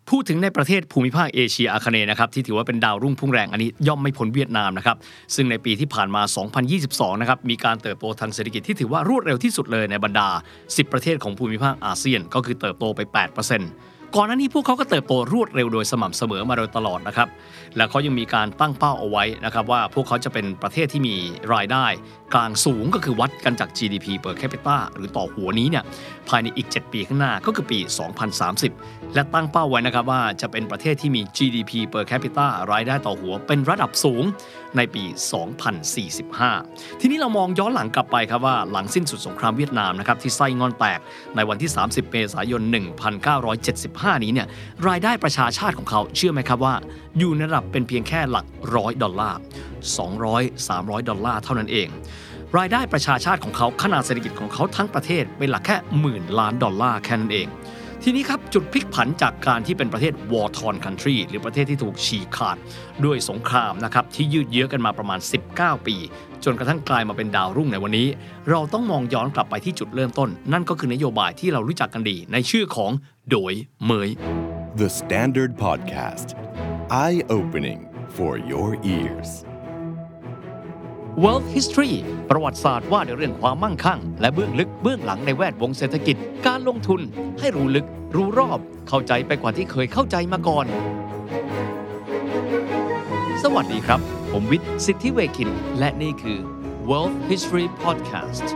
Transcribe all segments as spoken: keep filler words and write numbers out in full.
พูดถึงในประเทศภูมิภาคเอเชียอาคเนย์นะครับที่ถือว่าเป็นดาวรุ่งพุ่งแรงอันนี้ย่อมไม่พ้นเวียดนามนะครับซึ่งในปีที่ผ่านมาสองพันยี่สิบสองนะครับมีการเติบโตทางเศรษฐกิจที่ถือว่ารวดเร็วที่สุดเลยในบรรดาสิบประเทศของภูมิภาคอาเซียนก็คือเติบโตไป แปดเปอร์เซ็นต์ ก่อนหน้านี้พวกเขาก็เติบโตรวดเร็วโดยสม่ำเสมอมาโดยตลอดนะครับและเขายังมีการตั้งเป้าเอาไว้นะครับว่าพวกเขาจะเป็นประเทศที่มีรายได้กลางสูงก็คือวัดกันจาก จี ดี พี per capita หรือต่อหัวนี้เนี่ยภายในอีกเจ็ดปีข้างหน้าก็คือปีสองพันสามสิบและตั้งเป้าไว้นะครับว่าจะเป็นประเทศที่มี จี ดี พี per capita รายได้ต่อหัวเป็นระดับสูงในปีสองพันสี่สิบห้าทีนี้เรามองย้อนหลังกลับไปครับว่าหลังสิ้นสุดสงครามเวียดนามนะครับที่ไส้งอนแตกในวันที่สามสิบเมษายนหนึ่งพันเก้าร้อยเจ็ดสิบห้านี้เนี่ยรายได้ประชาชาติของเขาเชื่อไหมครับว่าอยู่ในระดับเป็นเพียงแค่หลักร้อยดอลลาร์สองร้อย สามร้อยดอลลาร์เท่านั้นเองรายได้ประชาชาติของเขาขนาดเศรษฐกิจของเขาทั้งประเทศเป็นหลักแค่หมื่นล้านดอลลาร์แค่นั้นเองทีนี้ครับจุดพลิกผันจากการที่เป็นประเทศ war torn country หรือประเทศที่ถูกฉีกขาดด้วยสงครามนะครับที่ยืดเยื้อกันมาประมาณสิบเก้าปีจนกระทั่งกลายมาเป็นดาวรุ่งในวันนี้เราต้องมองย้อนกลับไปที่จุดเริ่มต้นนั่นก็คือนโยบายที่เรารู้จักกันดีในชื่อของโดยเหมย The Standard Podcast Eye Opening for your ears Wealth History ประวัติศาสตร์ว่าด้วยเรื่องความมั่งคั่งและเบื้องลึกเบื้องหลังในแวดวงเศรษฐกิจการลงทุนให้รู้ลึกรู้รอบเข้าใจไปกว่าที่เคยเข้าใจมาก่อนสวัสดีครับผมวิทย์สิทธิเวคินและนี่คือ Wealth History Podcast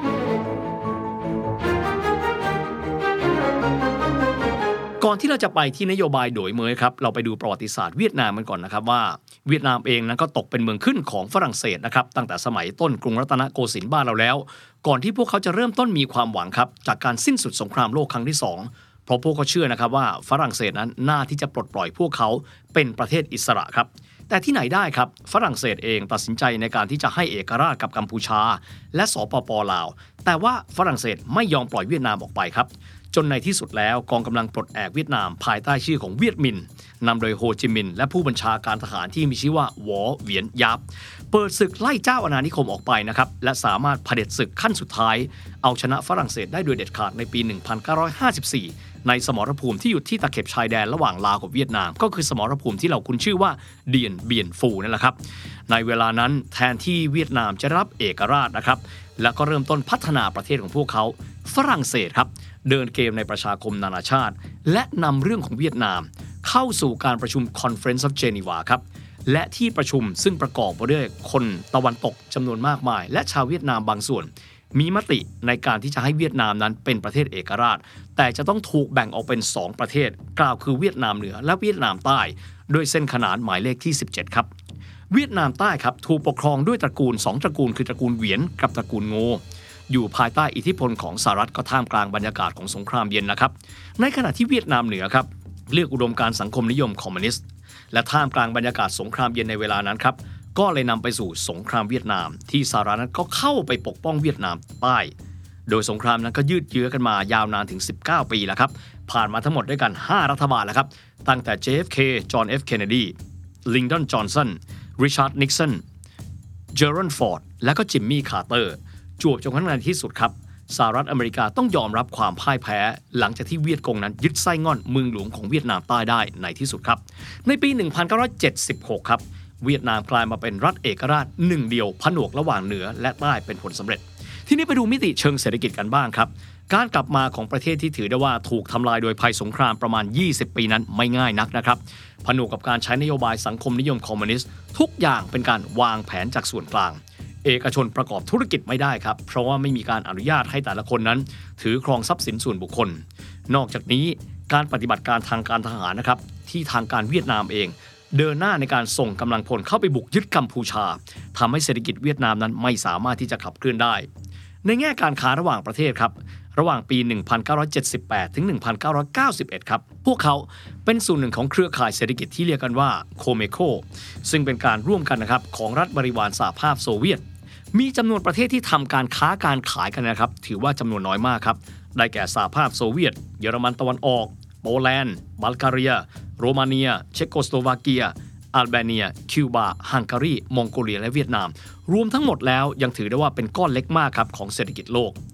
ก่อนที่เราจะไปที่นโยบายโดยเหมยครับเราไปดูประวัติศาสตร์เวียดนามกันก่อนนะครับว่าเวียดนามเองนั้นก็ตกเป็นเมืองขึ้นของฝรั่งเศสนะครับตั้งแต่สมัยต้นกรุงรัตนโกสินทร์บ้านเราแล้วก่อนที่พวกเขาจะเริ่มต้นมีความหวังครับจากการสิ้นสุดสงครามโลกครั้งที่สองเพราะพวกเขาเชื่อนะครับว่าฝรั่งเศสนั้นน่าที่จะปลดปล่อยพวกเขาเป็นประเทศอิสระครับแต่ที่ไหนได้ครับฝรั่งเศสเองตัดสินใจในการที่จะให้เอกราชกับกัมพูชาและสปป.ลาวแต่ว่าฝรั่งเศสไม่ยอมปล่อยเวียดนามออกไปครับจนในที่สุดแล้วกองกำลังปลดแอกเวียดนามภายใต้ชื่อของเวียดมินนำโดยโฮจิมินห์และผู้บัญชาการทหารที่มีชื่อว่าหวอเหวียนยับเปิดศึกไล่เจ้าอาณานิคมออกไปนะครับและสามารถเผด็จศึกขั้นสุดท้ายเอาชนะฝรั่งเศสได้โดยเด็ดขาดในปีหนึ่งพันเก้าร้อยห้าสิบสี่ในสมรภูมิที่อยู่ที่ตะเข็บชายแดนระหว่างลาวกับเวียดนามก็คือสมรภูมิที่เราคุ้นชื่อว่าเดียนเบียนฟูนั่นแหละครับในเวลานั้นแทนที่เวียดนามจะรับเอกราชนะครับและก็เริ่มต้นพัฒนาประเทศของพวกเขาฝรั่งเศสครับเดินเกมในประชาคมนานาชาติและนำเรื่องของเวียดนามเข้าสู่การประชุม Conference of Geneva ครับและที่ประชุมซึ่งประกอบไปด้วยคนตะวันตกจำนวนมากมายและชาวเวียดนามบางส่วนมีมติในการที่จะให้เวียดนามนั้นเป็นประเทศเอกราชแต่จะต้องถูกแบ่งออกเป็นสองประเทศกล่าวคือเวียดนามเหนือและเวียดนามใต้โดยเส้นขนานหมายเลขที่สิบเจ็ดครับเวียดนามใต้ครับถูกปกครองด้วยตระกูลสองตระกูลคือตระกูลเหวียนกับตระกูลโงอยู่ภายใต้อิทธิพลของสหรัฐก็ท่ามกลางบรรยากาศของสงครามเย็นนะครับในขณะที่เวียดนามเหนือครับเลือกอุดมการณ์สังคมนิยมคอมมิวนิสต์และท่ามกลางบรรยากาศสงครามเย็นในเวลานั้นครับก็เลยนำไปสู่สงครามเวียดนามที่สหรัฐนั้นก็เข้าไปปกป้องเวียดนามใต้โดยสงครามนั้นก็ยืดเยื้อกันมายาวนานถึงสิบเก้าปีแล้วครับผ่านมาทั้งหมดด้วยกันห้ารัฐบาลแล้วครับตั้งแต่ เจ เอฟ เค จอห์น เอฟ เคนเนดี ลิงดอน จอห์นสัน ริชาร์ด นิกสัน เจอรัลด์ ฟอร์ดและก็จิมมี่ คาร์เตอร์จวบจนกระทั่งในที่สุดครับสหรัฐอเมริกาต้องยอมรับความพ่ายแพ้หลังจากที่เวียดกงนั้นยึดไส้ง่อนเมืองหลวงของเวียดนามใต้ได้ในที่สุดครับในปีหนึ่งพันเก้าร้อยเจ็ดสิบหกครับเวียดนามกลายมาเป็นรัฐเอกราชหนึ่งเดียวผนวกระหว่างเหนือและใต้เป็นผลสำเร็จทีนี้ไปดูมิติเชิงเศรษฐกิจกันบ้างครับการกลับมาของประเทศที่ถือได้ว่าถูกทำลายโดยภัยสงครามประมาณยี่สิบปีนั้นไม่ง่ายนักนะครับผนวกกับการใช้นโยบายสังคมนิยมคอมมิวนิสต์ทุกอย่างเป็นการวางแผนจากส่วนกลางเอกชนประกอบธุรกิจไม่ได้ครับเพราะว่าไม่มีการอนุญาตให้แต่ละคนนั้นถือครองทรัพย์สินส่วนบุคคลนอกจากนี้การปฏิบัติการทางการทหารนะครับที่ทางการเวียดนามเองเดินหน้าในการส่งกำลังพลเข้าไปบุกยึดกัมพูชาทำให้เศรษฐกิจเวียดนามนั้นไม่สามารถที่จะขับเคลื่อนได้ในแง่การค้าระหว่างประเทศครับระหว่างปีหนึ่งพันเก้าร้อยเจ็ดสิบแปดถึงหนึ่งพันเก้าร้อยเก้าสิบเอ็ดครับพวกเขาเป็นส่วนหนึ่งของเครือข่ายเศรษฐกิจที่เรียกกันว่าโคเมโคซึ่งเป็นการร่วมกันนะครับของรัฐบริวารสหภาพโซเวียตมีจำนวนประเทศที่ทำการค้าการขายกันนะครับถือว่าจำนวนน้อยมากครับได้แก่สหภาพโซเวียตเยอรมันตะวันออกโปแลนด์บัลแกเรียโรมาเนียเชโกสโลวาเกียอัลเบเนียคิวบาฮังการีมองโกเลียและเวียดนามรวมทั้งหมดแล้วยังถือได้ว่าเป็นก้อนเล็กมากครับของเศรษฐกิจโลก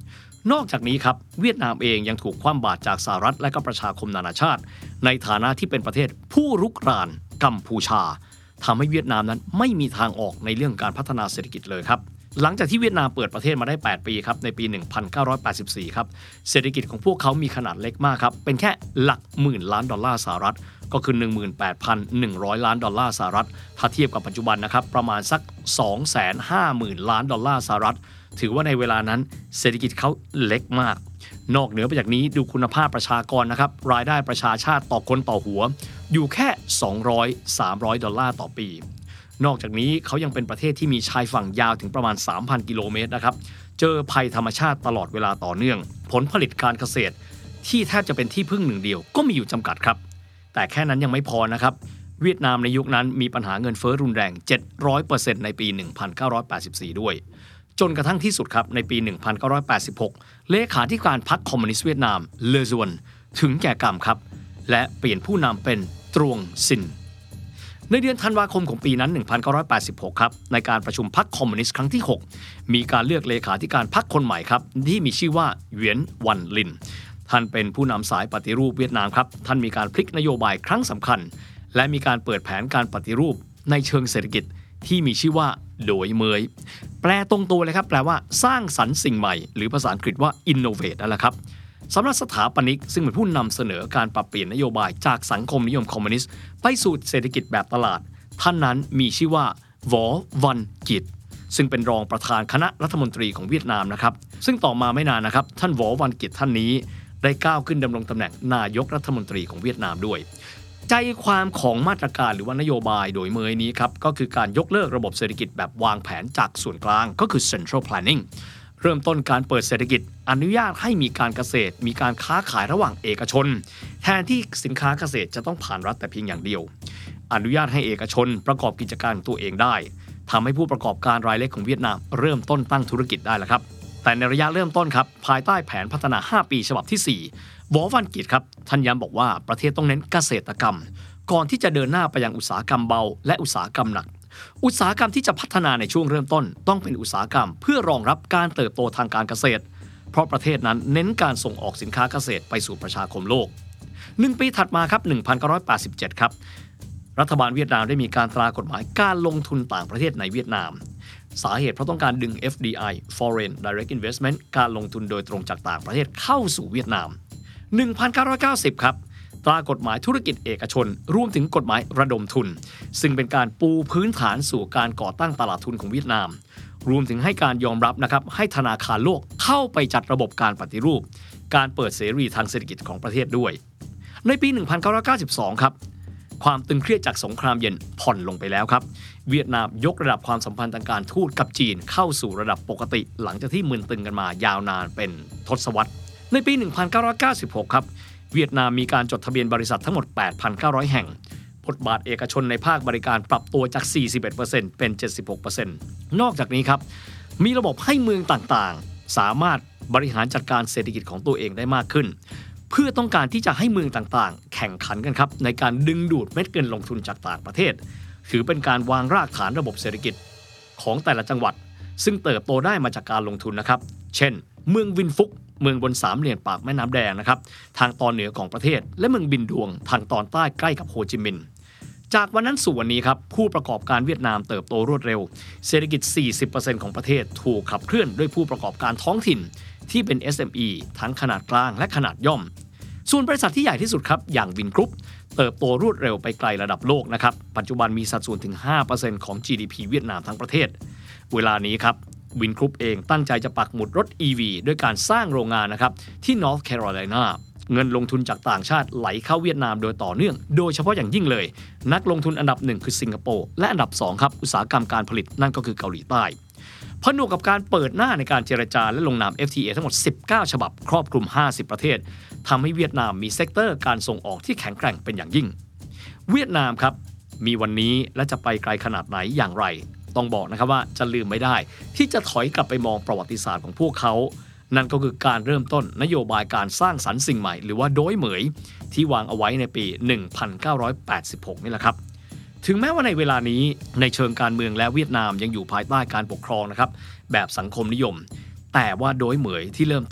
นอกจากนี้ครับเวียดนามเองยังถูกคว่ำบาตรจากสหรัฐและก็ประชาคมนานาชาติในฐานะที่เป็นประเทศผู้รุกรานกัมพูชาทำให้เวียดนามนั้นไม่มีทางออกในเรื่องการพัฒนาเศรษฐกิจเลยครับหลังจากที่เวียดนามเปิดประเทศมาได้แปดปีครับในปี หนึ่งพันเก้าร้อยแปดสิบสี่ ครับเศรษฐกิจของพวกเขามีขนาดเล็กมากครับเป็นแค่หลักหมื่นล้านดอลลาร์สหรัฐก็คือ หนึ่งหมื่นแปดพันหนึ่งร้อย ล้านดอลลาร์สหรัฐถ้าเทียบกับปัจจุบันนะครับประมาณสัก สองแสนห้าหมื่น ล้านดอลลาร์สหรัฐถือว่าในเวลานั้นเศรษฐกิจเขาเล็กมากนอกเหนือไปจากนี้ดูคุณภาพประชากรนะครับรายได้ประชาชาติต่อคนต่อหัวอยู่แค่สองร้อย สามร้อยดอลลาร์ต่อปีนอกจากนี้เขายังเป็นประเทศที่มีชายฝั่งยาวถึงประมาณ สามพัน กิโลเมตรนะครับเจอภัยธรรมชาติตลอดเวลาต่อเนื่องผลผลิตการเกษตรที่แทบจะเป็นที่พึ่งหนึ่งเดียวก็มีอยู่จำกัดครับแต่แค่นั้นยังไม่พอนะครับเวียดนามในยุคนั้นมีปัญหาเงินเฟ้อรุนแรง เจ็ดร้อยเปอร์เซ็นต์ ในปี หนึ่งพันเก้าร้อยแปดสิบสี่ ด้วยจนกระทั่งที่สุดครับในปี หนึ่งพันเก้าร้อยแปดสิบหก เลขาธิการพรรคคอมมิวนิสต์เวียดนามเลอซวนถึงแก่กรรมครับและเปลี่ยนผู้นำเป็นตรวงซินในเดือนธันวาคมของปีนั้น หนึ่งพันเก้าร้อยแปดสิบหก ครับในการประชุมพรรคคอมมิวนิสต์ครั้งที่ หกมีการเลือกเลขาธิการพรรคคนใหม่ครับที่มีชื่อว่าเหวียนวันลินท่านเป็นผู้นำสายปฏิรูปเวียดนามครับท่านมีการพลิกนโยบายครั้งสำคัญและมีการเปิดแผนการปฏิรูปในเชิงเศรษฐกิจที่มีชื่อว่าโดยเมยแปลตรงตัวเลยครับแปลว่าสร้างสรรค์สิ่งใหม่หรือภาษาอังกฤษว่า innovate นั่นแหละครับสำหรับสถาปนิกซึ่งเป็นผู้นำเสนอการปรับเปลี่ยนนโยบายจากสังคมนิยมคอมมิวนิสต์ไปสู่เศรษฐกิจแบบตลาดท่านนั้นมีชื่อว่าวอวันกิตซึ่งเป็นรองประธานคณะรัฐมนตรีของเวียดนามนะครับซึ่งต่อมาไม่นานนะครับท่านวอวันกิตท่านนี้ได้ก้าวขึ้นดำรงตำแหน่งนายกรัฐมนตรีของเวียดนามด้วยใจความของมาตรการหรือว่านโยบายโดยเมยนี้ครับก็คือการยกเลิกระบบเศรษฐกิจแบบวางแผนจากส่วนกลางก็คือ Central Planning เริ่มต้นการเปิดเศรษฐกิจอนุญาตให้มีการเกษตรมีการค้าขายระหว่างเอกชนแทนที่สินค้าเกษตรจะต้องผ่านรัฐแต่เพียงอย่างเดียวอนุญาตให้เอกชนประกอบกิจการตัวเองได้ทำให้ผู้ประกอบการรายเล็กของเวียดนามเริ่มต้นตั้งธุรกิจได้แล้วครับแต่ในระยะเริ่มต้นครับภายใต้แผนพัฒนาห้าปีฉบับที่สี่วอวันกิตครับท่านย้ำบอกว่าประเทศต้องเน้นเกษตรกรรมก่อนที่จะเดินหน้าไปยังอุตสาหกรรมเบาและอุตสาหกรรมหนักอุตสาหกรรมที่จะพัฒนาในช่วงเริ่มต้นต้องเป็นอุตสาหกรรมเพื่อรองรับการเติบโตทางการเกษตรเพราะประเทศนั้นเน้นการส่งออกสินค้าเกษตรไปสู่ประชาคมโลกหนึ่งปีถัดมาครับ หนึ่งพันเก้าร้อยแปดสิบเจ็ด ครับรัฐบาลเวียดนามได้มีการตรากฎหมายการลงทุนต่างประเทศในเวียดนามสาเหตุเพราะต้องการดึง เอฟ ดี ไอ Foreign Direct Investment การลงทุนโดยตรงจากต่างประเทศเข้าสู่เวียดนาม หนึ่งพันเก้าร้อยเก้าสิบ ครับตรากฎหมายธุรกิจเอกชนรวมถึงกฎหมายระดมทุนซึ่งเป็นการปูพื้นฐานสู่การก่อตั้งตลาดทุนของเวียดนามรวมถึงให้การยอมรับนะครับให้ธนาคารโลกเข้าไปจัดระบบการปฏิรูปการเปิดเสรีทางเศรษฐกิจของประเทศด้วยในปี หนึ่งพันเก้าร้อยเก้าสิบสอง ครับความตึงเครียดจากสงครามเย็นผ่อนลงไปแล้วครับเวียดนามยกระดับความสัมพันธ์ทางการทูตกับจีนเข้าสู่ระดับปกติหลังจากที่มึนตึงกันมายาวนานเป็นทศวรรษในปี หนึ่งพันเก้าร้อยเก้าสิบหก ครับเวียดนามมีการจดทะเบียนบริษัททั้งหมด แปดพันเก้าร้อย แห่งบทบาทเอกชนในภาคบริการปรับตัวจาก สี่สิบเอ็ดเปอร์เซ็นต์ เป็น เจ็ดสิบหกเปอร์เซ็นต์ นอกจากนี้ครับมีระบบให้เมืองต่างๆสามารถบริหารจัดการเศรษฐกิจของตัวเองได้มากขึ้นเพื่อต้องการที่จะให้เมืองต่างๆแข่งขันกันครับในการดึงดูดเม็ดเงินลงทุนจากต่างประเทศถือเป็นการวางรากฐานระบบเศรษฐกิจของแต่ละจังหวัดซึ่งเติบโตได้มาจากการลงทุนนะครับเช่นเมืองวินฟุกเมืองบนสามเหลี่ยมปากแม่น้ำแดงนะครับทางตอนเหนือของประเทศและเมืองบินดวงทางตอนใต้ใกล้กับโฮจิมินห์จากวันนั้นสู่วันนี้ครับผู้ประกอบการเวียดนามเติบโตรวดเร็วเศรษฐกิจ สี่สิบเปอร์เซ็นต์ ของประเทศถูกขับเคลื่อนด้วยผู้ประกอบการท้องถิ่นที่เป็น เอส เอ็ม อี ทั้งขนาดกลางและขนาดย่อมส่วนบริษัทที่ใหญ่ที่สุดครับอย่างวินกรุ๊ปเติบโตรวดเร็วไปไกลระดับโลกนะครับปัจจุบันมีสัดส่วนถึง ห้าเปอร์เซ็นต์ ของ จี ดี พี เวียดนามทั้งประเทศเวลานี้ครับวินกรุ๊ปเองตั้งใจจะปักหมุดรถ อี วี ด้วยการสร้างโรงงานนะครับที่ North Carolina เงินลงทุนจากต่างชาติไหลเข้าเวียดนามโดยต่อเนื่องโดยเฉพาะอย่างยิ่งเลยนักลงทุนอันดับหนึ่งคือสิงคโปร์และอันดับสองครับอุตสาหกรรมการผลิตนั่นก็คือเกาหลีใต้ผนวกกับการเปิดหน้าในการเจรจาและลงนาม เอฟ ที เอ ทั้งหมดสิบเก้าฉบับครอบคลุมห้าสิบประเทศทำให้เวียดนามมีเซกเตอร์การส่งออกที่แข็งแกร่งเป็นอย่างยิ่งเวียดนามครับมีวันนี้และจะไปไกลขนาดไหนอย่างไรต้องบอกนะครับว่าจะลืมไม่ได้ที่จะถอยกลับไปมองประวัติศาสตร์ของพวกเขานั่นก็คือการเริ่มต้นนโยบายการสร้างสรรค์สิ่งใหม่หรือว่าโดยเหมยที่วางเอาไว้ในปี หนึ่งพันเก้าร้อยแปดสิบหก นี่แหละครับถึงแม้ว่าในเวลานี้ในเชิงการเมืองและเวียดนามยังอยู่ภายใต้การปกครองนะครับแบบสังคมนิยมแต่ว่าโดยเหมยที่เริ่มต้น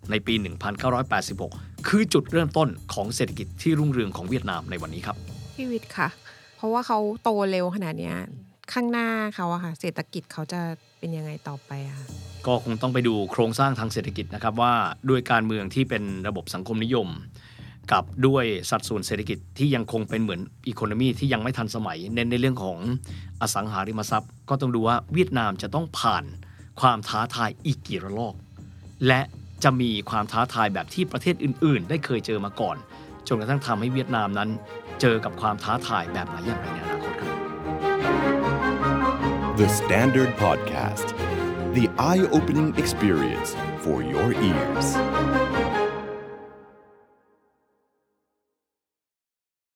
ในปี หนึ่งพันเก้าร้อยแปดสิบหก คือจุดเริ่มต้นของเศรษฐกิจที่รุ่งเรืองของเวียดนามในวันนี้ครับพี่วิทย์ค่ะเพราะว่าเขาโตเร็วขนาดนี้ข้างหน้าเขาอะค่ะเศรษฐกิจเขาจะเป็นยังไงต่อไปอะก็คงต้องไปดูโครงสร้างทางเศรษฐกิจนะครับว่าด้วยการเมืองที่เป็นระบบสังคมนิยมกับด้วยสัดส่วนเศรษฐกิจที่ยังคงเป็นเหมือนอีโคโนมีที่ยังไม่ทันสมัยเน้นในเรื่องของอสังหาริมทรัพย์ก็ต้องดูว่าเวียดนามจะต้องผ่านความท้าทายอีกกี่ระลอกและจะมีความท้าทายแบบที่ประเทศอื่นๆได้เคยเจอมาก่อนจนกระทั่งทำให้เวียดนามนั้นเจอกับความท้าทายแบบไหนอย่างไรในอนาคตครับ The Standard Podcast The eye-opening experience for your ears